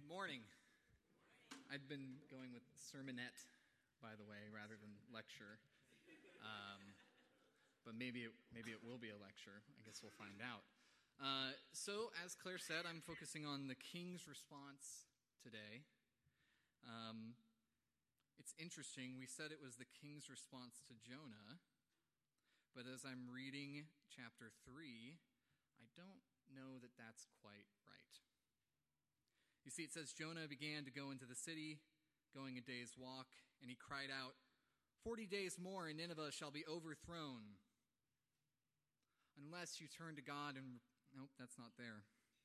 Morning. I've been going with sermonette, by the way, rather than lecture. But maybe it will be a lecture. I guess we'll find out. So, as Claire said, I'm focusing on the king's response today. It's interesting. We said it was the king's response to Jonah, but as I'm reading chapter 3, I don't know that that's quite right. You see, it says, Jonah began to go into the city, going a day's walk, and he cried out, 40 days more and Nineveh shall be overthrown. Unless you turn to God and... Nope, that's not there.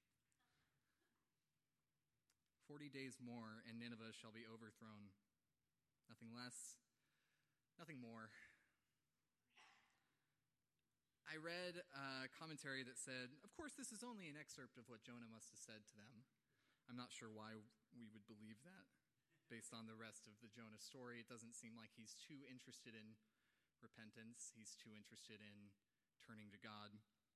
40 days more and Nineveh shall be overthrown. Nothing less, nothing more. I read a commentary that said, of course, this is only an excerpt of what Jonah must have said to them. I'm not sure why we would believe that. Based on the rest of the Jonah story, it doesn't seem like he's too interested in repentance. He's too interested in turning to God.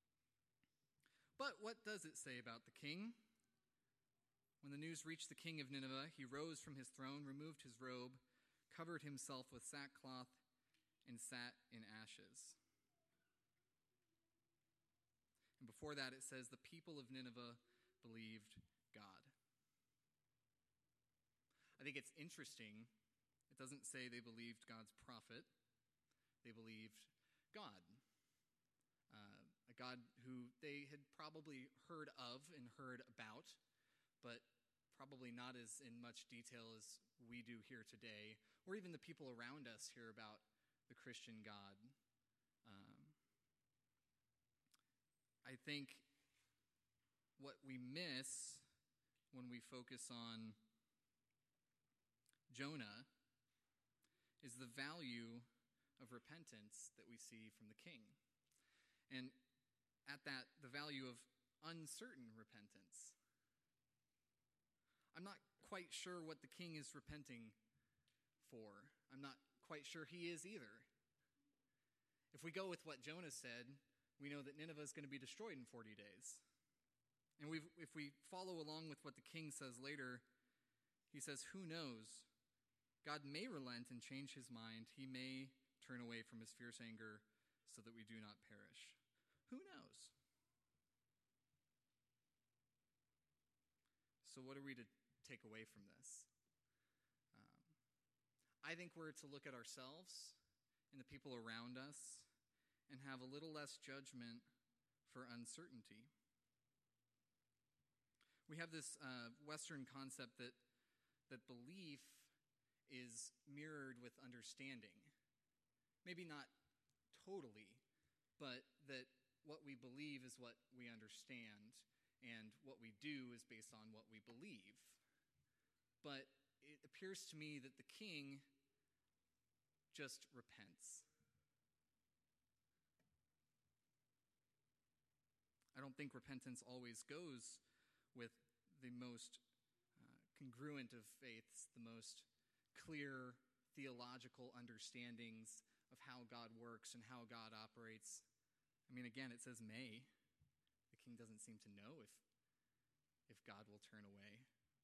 But what does it say about the king? When the news reached the king of Nineveh, he rose from his throne, removed his robe, covered himself with sackcloth, and sat in ashes. And before that, it says, the people of Nineveh believed God. I think it's interesting. It doesn't say they believed God's prophet. They believed God. A God who they had probably heard of and heard about, but probably not as in much detail as we do here today, or even the people around us hear about the Christian God. I think what we miss when we focus on Jonah is the value of repentance that we see from the king. And at that, the value of uncertain repentance. I'm not quite sure what the king is repenting for. I'm not quite sure he is either. If we go with what Jonah said, we know that Nineveh is going to be destroyed in 40 days. And if we follow along with what the king says later, he says, who knows? God may relent and change his mind. He may turn away from his fierce anger so that we do not perish. Who knows? So what are we to take away from this? I think we're to look at ourselves and the people around us and have a little less judgment for uncertainty. We have this Western concept that belief is mirrored with understanding. Maybe not totally, but that what we believe is what we understand, and what we do is based on what we believe. But it appears to me that the king just repents. I don't think repentance always goes with the most congruent of faiths, the most clear theological understandings of how God works and how God operates. I mean, again, it says may. The king doesn't seem to know if God will turn away.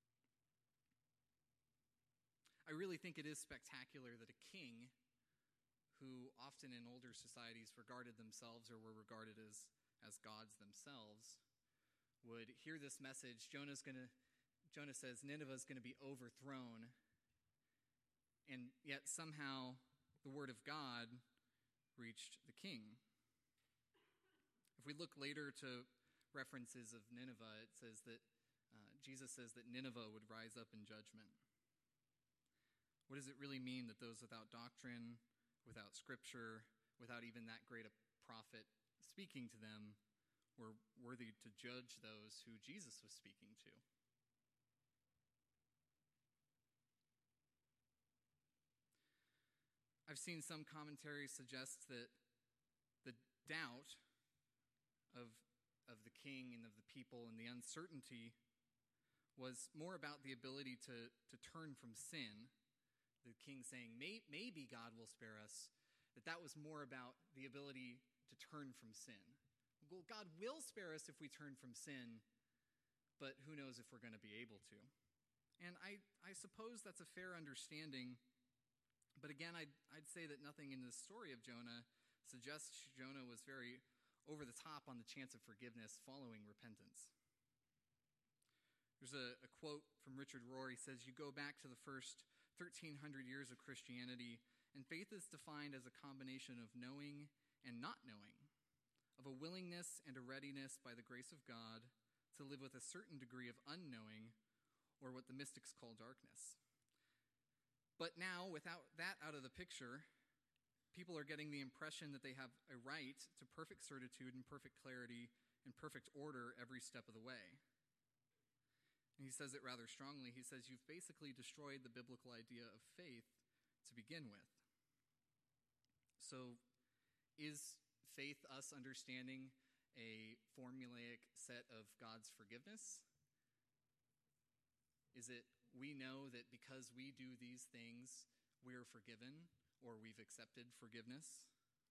I really think it is spectacular that a king, who often in older societies regarded themselves or were regarded as gods themselves, would hear this message. Jonah says Nineveh is going to be overthrown, and yet somehow the word of God reached the king. If we look later to references of Nineveh, it says that Jesus says that Nineveh would rise up in judgment. What does it really mean that those without doctrine, without scripture, without even that great a prophet speaking to them, were worthy to judge those who Jesus was speaking to? I've seen some commentaries suggest that the doubt of the king and of the people and the uncertainty was more about the ability to turn from sin. The king saying, maybe God will spare us, that was more about the ability to turn from sin. Well, God will spare us if we turn from sin, but who knows if we're going to be able to. And I suppose that's a fair understanding. But again, I'd say that nothing in the story of Jonah suggests Jonah was very over the top on the chance of forgiveness following repentance. There's a quote from Richard Rohr. He says, "You go back to the first 1,300 years of Christianity, and faith is defined as a combination of knowing and not knowing, of a willingness and a readiness by the grace of God to live with a certain degree of unknowing, or what the mystics call darkness. But now, without that out of the picture, people are getting the impression that they have a right to perfect certitude and perfect clarity and perfect order every step of the way." And he says it rather strongly. He says, "You've basically destroyed the biblical idea of faith to begin with." So is faith us understanding a formulaic set of God's forgiveness? Is it we know that because we do these things, we're forgiven or we've accepted forgiveness?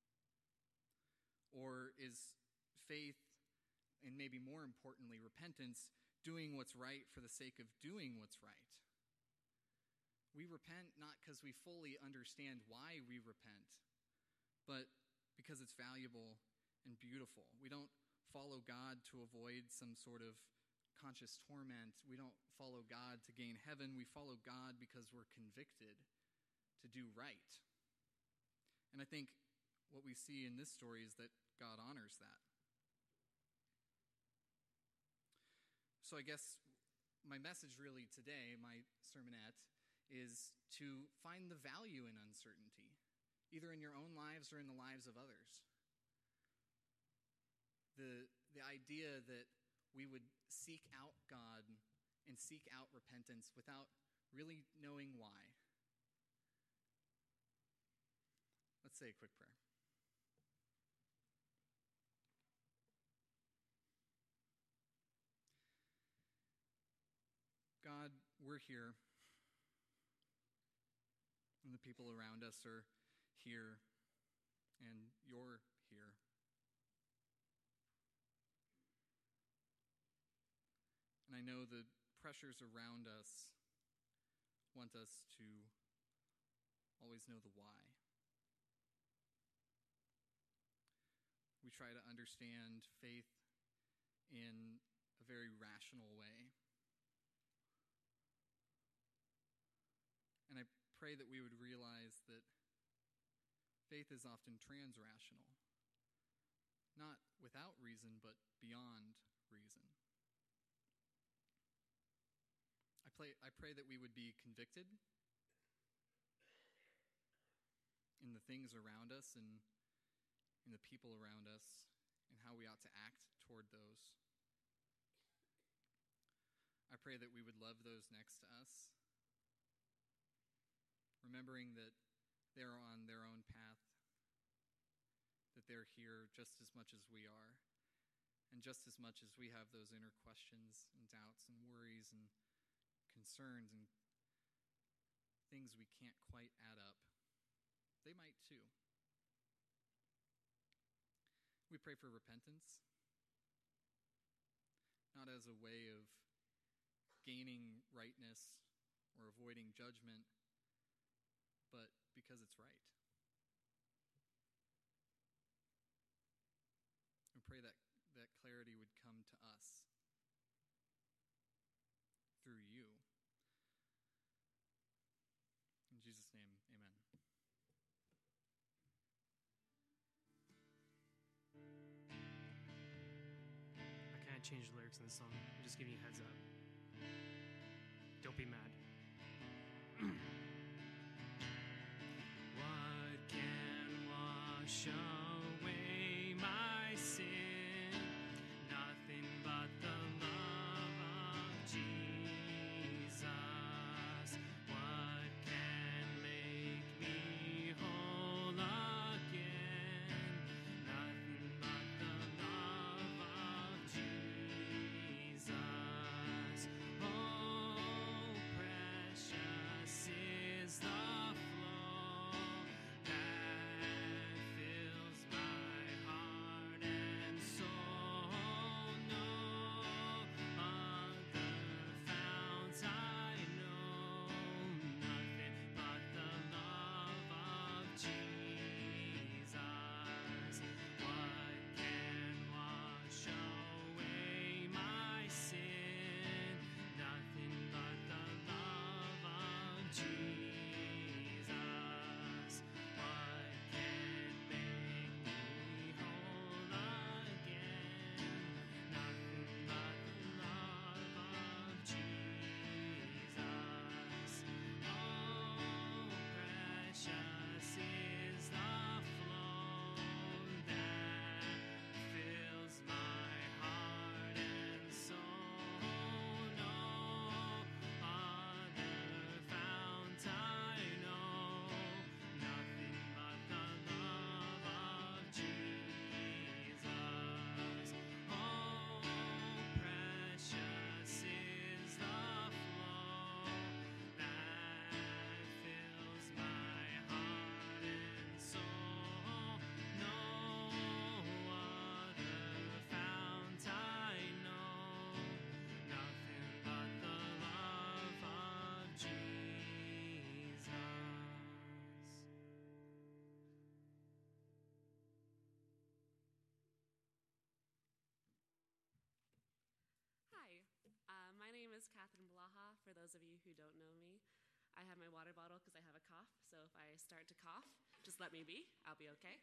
Or is faith, and maybe more importantly, repentance, doing what's right for the sake of doing what's right? We repent not because we fully understand why we repent, but because it's valuable and beautiful. We don't follow God to avoid some sort of conscious torment. We don't follow God to gain heaven. We follow God because we're convicted to do right. And I think what we see in this story is that God honors that. So I guess my message really today, my sermonette, is to find the value in uncertainty, either in your own lives or in the lives of others. The idea that we would seek out God and seek out repentance without really knowing why. Let's say a quick prayer. God, we're here, and the people around us are here, and you're here. And I know the pressures around us want us to always know the why. We try to understand faith in a very rational way. And I pray that we would realize that faith is often transrational, not without reason, but beyond reason. I pray that we would be convicted in the things around us and in the people around us and how we ought to act toward those. I pray that we would love those next to us, remembering that they're on their own path, that they're here just as much as we are, and just as much as we have those inner questions and doubts and worries and concerns and things we can't quite add up, they might too. We pray for repentance, not as a way of gaining rightness or avoiding judgment, but because it's right. We pray that clarity would come to us through you. In Jesus' name, amen. I can't change the lyrics in this song. I'm just giving you a heads up. Don't be mad. What can wash away my sin? Nothing but the love of Jesus. What can make me whole again? Nothing but the love of Jesus. Oh, precious is Catherine Blaha, for those of you who don't know me. I have my water bottle because I have a cough, so if I start to cough, just let me be. I'll be okay.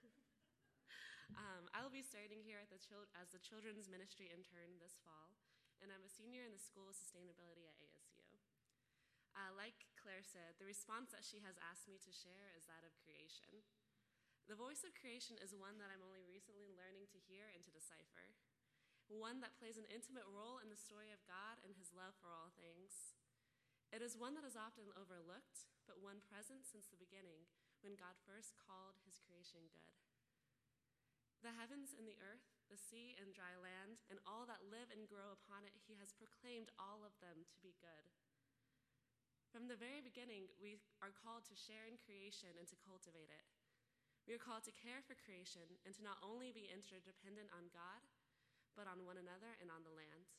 I will be starting here as the Children's Ministry intern this fall, and I'm a senior in the School of Sustainability at ASU. Like Claire said, the response that she has asked me to share is that of creation. The voice of creation is one that I'm only recently learning to hear and to decipher, one that plays an intimate role in the story of God and his love for all things. It is one that is often overlooked, but one present since the beginning, when God first called his creation good. The heavens and the earth, the sea and dry land, and all that live and grow upon it, he has proclaimed all of them to be good. From the very beginning, we are called to share in creation and to cultivate it. We are called to care for creation and to not only be interdependent on God, but on one another and on the land.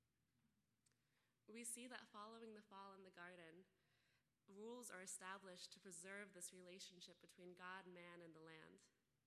We see that following the fall in the garden, rules are established to preserve this relationship between God, man, and the land,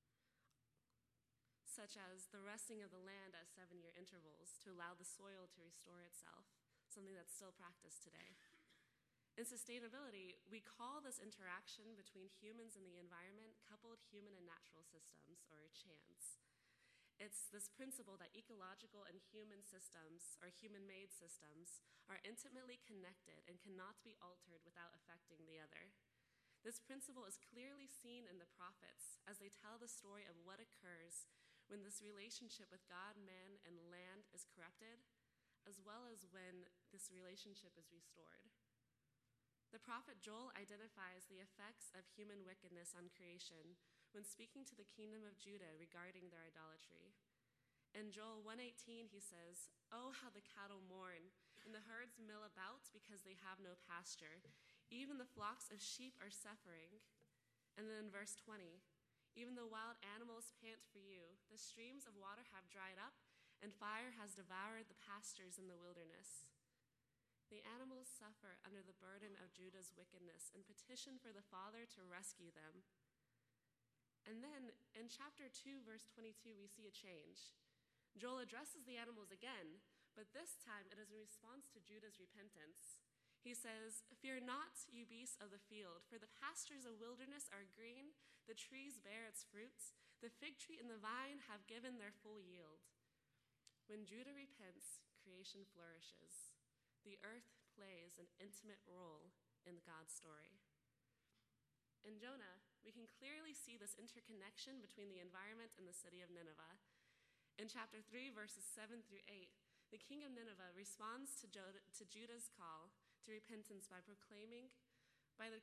such as the resting of the land at 7-year intervals to allow the soil to restore itself, something that's still practiced today. In sustainability, we call this interaction between humans and the environment coupled human and natural systems, or CHANS. It's this principle that ecological and human systems, or human-made systems, are intimately connected and cannot be altered without affecting the other. This principle is clearly seen in the prophets as they tell the story of what occurs when this relationship with God, man, and land is corrupted, as well as when this relationship is restored. The prophet Joel identifies the effects of human wickedness on creation when speaking to the kingdom of Judah regarding their idolatry. In Joel 1:18, he says, "Oh, how the cattle mourn, and the herds mill about because they have no pasture. Even the flocks of sheep are suffering." And then in verse 20, "Even the wild animals pant for you. The streams of water have dried up, and fire has devoured the pastures in the wilderness." The animals suffer under the burden of Judah's wickedness and petition for the Father to rescue them. And then in chapter 2, verse 22, we see a change. Joel addresses the animals again, but this time it is in response to Judah's repentance. He says, "Fear not, you beasts of the field, for the pastures of wilderness are green, the trees bear its fruits, the fig tree and the vine have given their full yield." When Judah repents, creation flourishes. The earth plays an intimate role in God's story. In Jonah, we can clearly see this interconnection between the environment and the city of Nineveh. In chapter 3, verses 7 through 8, the king of Nineveh responds to Judah's call to repentance by proclaiming, by the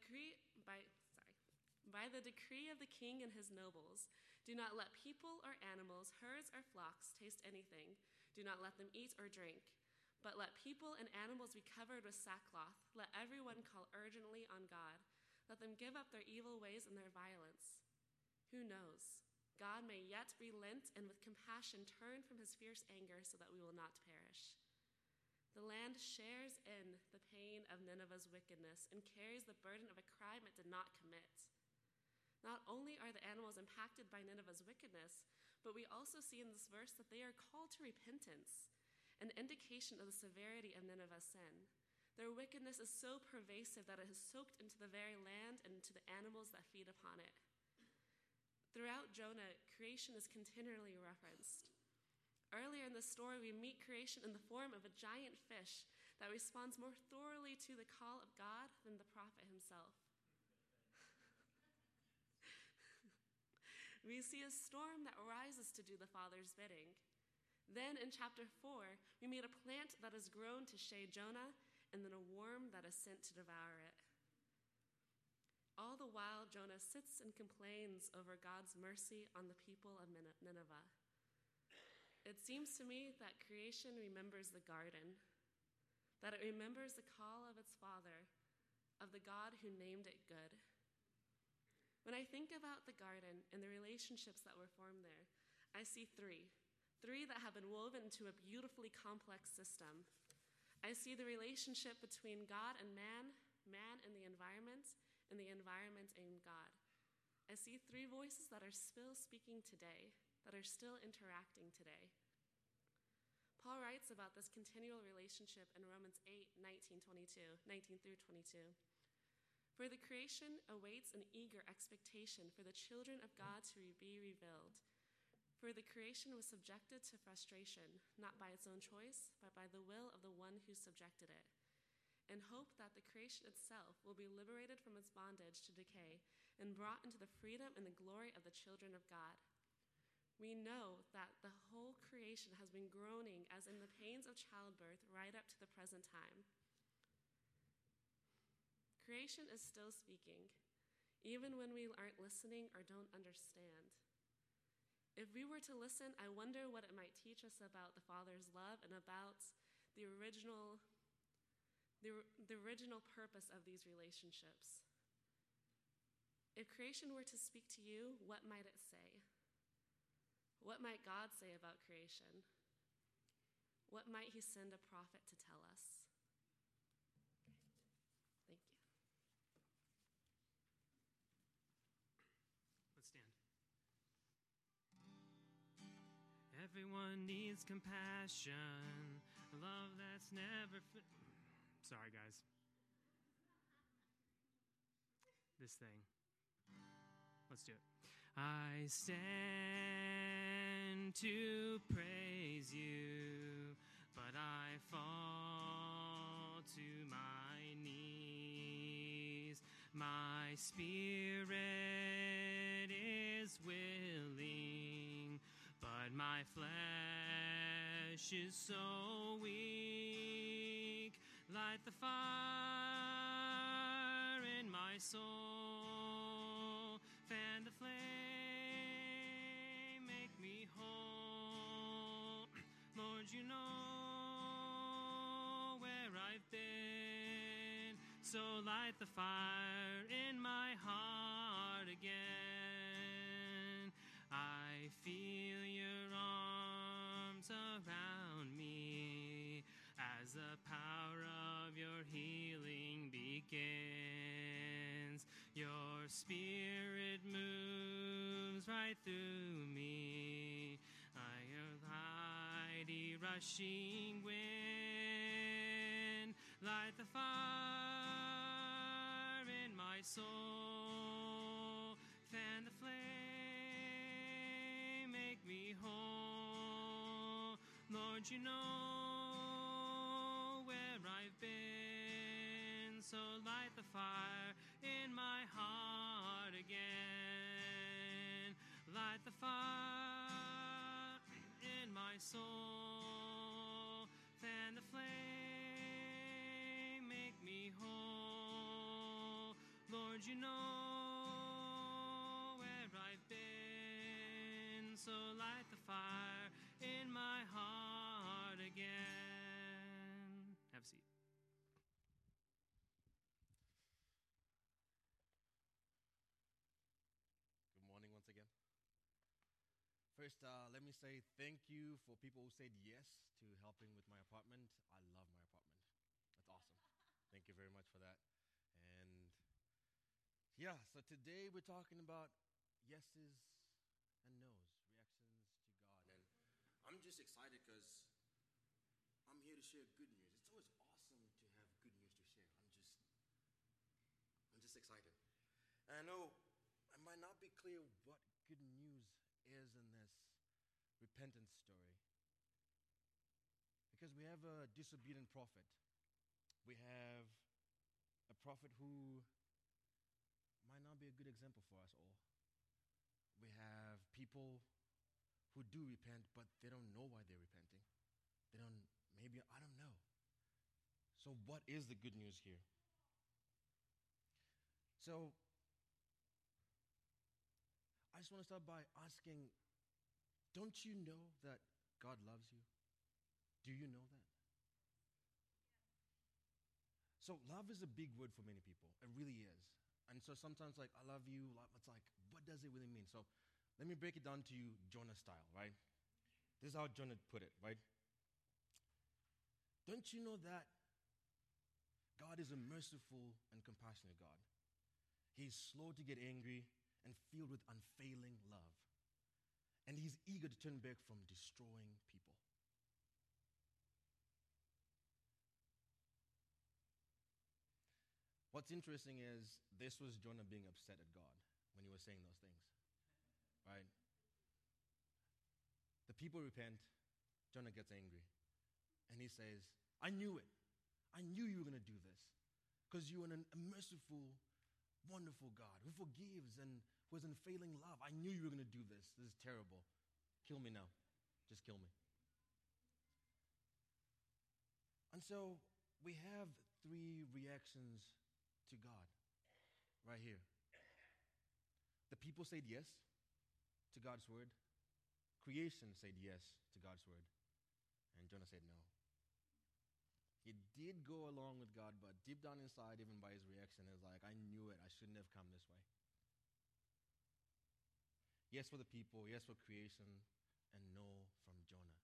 decree of the king and his nobles, do not let people or animals, herds or flocks taste anything. Do not let them eat or drink. But let people and animals be covered with sackcloth. Let everyone call urgently on God. Let them give up their evil ways and their violence. Who knows? God may yet relent and with compassion turn from his fierce anger so that we will not perish. The land shares in the pain of Nineveh's wickedness and carries the burden of a crime it did not commit. Not only are the animals impacted by Nineveh's wickedness, but we also see in this verse that they are called to repentance, an indication of the severity of Nineveh's sin. Their wickedness is so pervasive that it has soaked into the very land and into the animals that feed upon it. Throughout Jonah, creation is continually referenced. Earlier in the story, we meet creation in the form of a giant fish that responds more thoroughly to the call of God than the prophet himself. We see a storm that rises to do the Father's bidding. Then in chapter 4, we meet a plant that is grown to shade Jonah, and then a worm that is sent to devour it. All the while, Jonah sits and complains over God's mercy on the people of Nineveh. It seems to me that creation remembers the garden, that it remembers the call of its Father, of the God who named it good. When I think about the garden and the relationships that were formed there, I see three that have been woven into a beautifully complex system. I see the relationship between God and man and the environment and God. I see three voices that are still speaking today, that are still interacting today. Paul writes about this continual relationship in Romans 8, 19 through 22. For the creation awaits an eager expectation for the children of God to be revealed. For the creation was subjected to frustration, not by its own choice, but by the will of the one who subjected it, in hope that the creation itself will be liberated from its bondage to decay and brought into the freedom and the glory of the children of God. We know that the whole creation has been groaning as in the pains of childbirth right up to the present time. Creation is still speaking, even when we aren't listening or don't understand. If we were to listen, I wonder what it might teach us about the Father's love and about the original purpose of these relationships. If creation were to speak to you, what might it say? What might God say about creation? What might he send a prophet to tell us? Thank you. Let's stand. Everyone needs compassion, a love that's never Sorry, guys. This thing. Let's do it. I stand to praise you, but I fall to my knees. My spirit is willing, but my flesh is so weak. Light the fire in my soul, fan the flame, make me whole. Lord, you know where I've been, so light the fire in my heart again. I feel your arms around me as the power of your healing begins. Your spirit moves right through me. Your mighty rushing wind, light the fire in my soul, fan the flame, make me whole. Lord, you know where I've been, so light the fire in my heart again. Light the fire in my soul, fan the flame, make me whole. Lord, you know where I've been, so light the fire in my heart again. Have a seat. Good morning once again. First, let me say thank you for people who said yes to helping with my apartment. I love my apartment. That's awesome. Thank you very much for that. And yeah, so today we're talking about yeses and nos, reactions to God. And I'm just excited because I'm here to share good news. It's always awesome to have good news to share. I'm just excited. And I know it might not be clear what good news is in this repentance story, because we have a disobedient prophet. We have a prophet who might not be a good example for us all. We have people who do repent, but they don't know why they're repenting. I don't know. So what is the good news here? So I just want to start by asking, don't you know that God loves you? Do you know that? So love is a big word for many people. It really is. And so sometimes like, I love you, it's like, what does it really mean? So let me break it down to you Jonah style, right? This is how Jonah put it, right? Don't you know that God is a merciful and compassionate God? He's slow to get angry and filled with unfailing love. And he's eager to turn back from destroying people. What's interesting is this was Jonah being upset at God when he was saying those things, right? The people repent. Jonah gets angry. And he says, I knew it. I knew you were going to do this because you are a merciful, wonderful God who forgives and who has unfailing love. I knew you were going to do this. This is terrible. Kill me now. Just kill me. And so we have three reactions to God right here. The people said yes to God's word. Creation said yes to God's word. And Jonah said no. He did go along with God, but deep down inside, even by his reaction, is like, I knew it. I shouldn't have come this way. Yes for the people, yes for creation, and no from Jonah.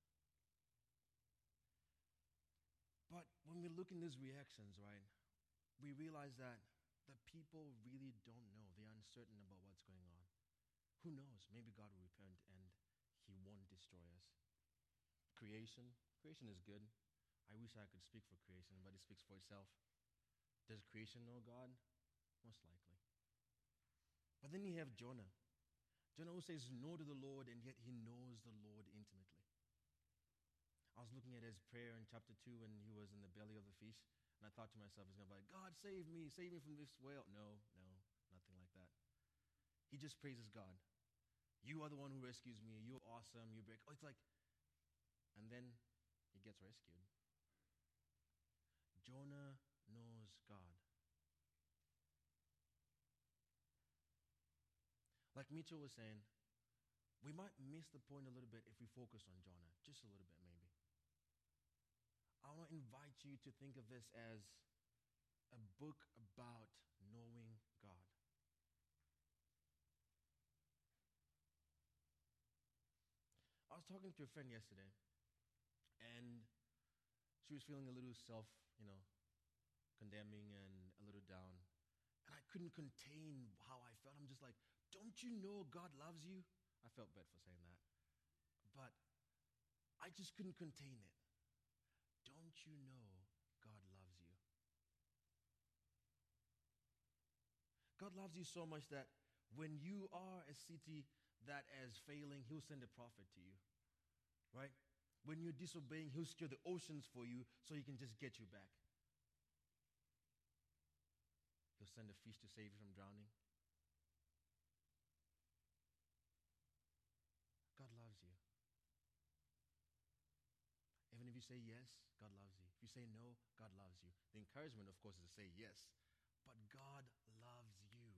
But when we look in these reactions, right, we realize that the people really don't know. They're uncertain about what's going on. Who knows? Maybe God will repent and he won't destroy us. Creation is good. I wish I could speak for creation, but it speaks for itself. Does creation know God? Most likely. But then you have Jonah. Jonah who says no to the Lord, and yet he knows the Lord intimately. I was looking at his prayer in chapter 2 when he was in the belly of the fish, and I thought to myself, he's going to be like, God, save me from this whale. No, nothing like that. He just praises God. You are the one who rescues me. You're awesome. You break. Oh, it's like, and then he gets rescued. Jonah knows God. Like Mitchell was saying, we might miss the point a little bit if we focus on Jonah, just a little bit maybe. I want to invite you to think of this as a book about knowing God. I was talking to a friend yesterday, and she was feeling a little condemning and a little down. And I couldn't contain how I felt. I'm just like, don't you know God loves you? I felt bad for saying that. But I just couldn't contain it. Don't you know God loves you? God loves you so much that when you are a city that is failing, he'll send a prophet to you, right? When you're disobeying, he'll stir the oceans for you so he can just get you back. He'll send a fish to save you from drowning. God loves you. Even if you say yes, God loves you. If you say no, God loves you. The encouragement, of course, is to say yes, but God loves you.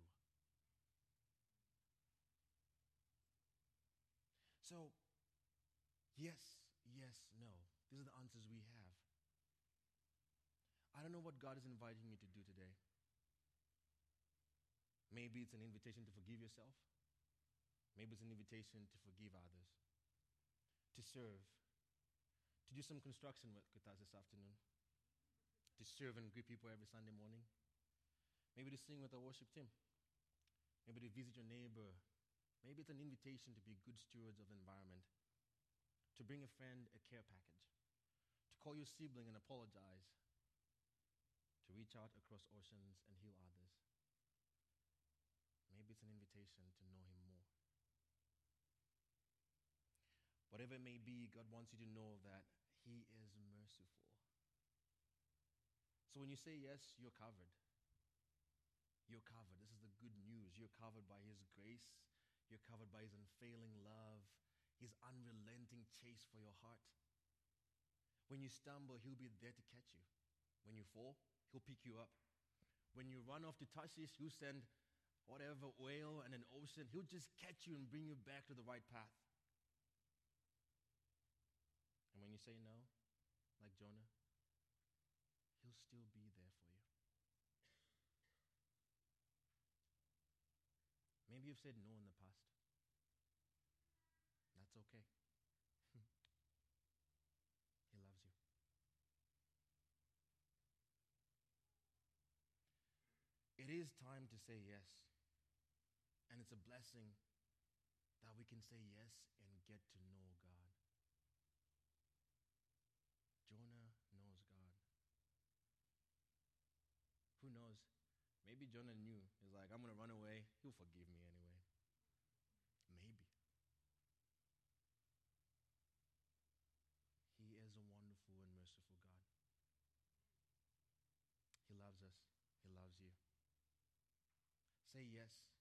So, yes, no. These are the answers we have. I don't know what God is inviting you to do today. Maybe it's an invitation to forgive yourself. Maybe it's an invitation to forgive others, to serve, to do some construction work with us this afternoon, to serve and greet people every Sunday morning, maybe to sing with our worship team, maybe to visit your neighbor. Maybe it's an invitation to be good stewards of the environment, to bring a friend a care package, to call your sibling and apologize, to reach out across oceans and heal others. Maybe it's an invitation to know him more. Whatever it may be, God wants you to know that he is merciful. So when you say yes, you're covered. You're covered. This is the good news. You're covered by his grace. You're covered by his unfailing love, his unrelenting chase for your heart. When you stumble, he'll be there to catch you. When you fall, he'll pick you up. When you run off to Tarshish, he'll send whatever whale and an ocean. He'll just catch you and bring you back to the right path. And when you say no, like Jonah, he'll still be there for you. Maybe you've said no in the past. That's okay. He loves you. It is time to say yes. And it's a blessing that we can say yes and get to know God. Jonah knows God. Who knows? Maybe Jonah knew. He's like, I'm going to run away. He'll forgive me anyway. Maybe. He is a wonderful and merciful God. He loves us. He loves you. Say yes